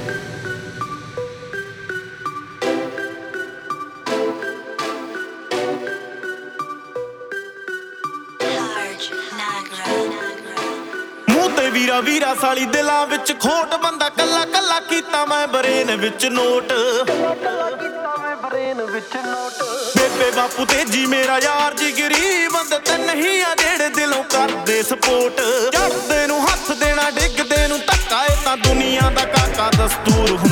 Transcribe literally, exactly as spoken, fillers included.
ਵੀਰਾ ਵੀਰਾ ਸਾਲੀ ਦਿਲਾਂ ਵਿੱਚ ਖੋਟ ਬੰਦਾ ਕੱਲਾ ਕੱਲਾ ਕੀਤਾ ਮੈਂ ਬਰੇਨ ਵਿੱਚ ਨੋਟ ਬੇਬੇ ਬਾਪੂ ਤੇਜੀ ਮੇਰਾ ਯਾਰ ਜਿਗਰੀ ਬੰਦੇ ਤੇ ਨਹੀਂ ਆ ਜਿਹੜੇ ਦਿਲੋਂ ਕਰਦੇ ਸਪੋਰਟ ਚੜਦੇ ਨੂੰ ਹੱਥ ਦੇਣਾ ਡਿੱਗਦੇ ਨੂੰ ਧੱਕਾ ਇਹ ਤਾਂ ਦੁਨੀਆ ਦਾ ਕਾਕਾ ਦਸਤੂਰ।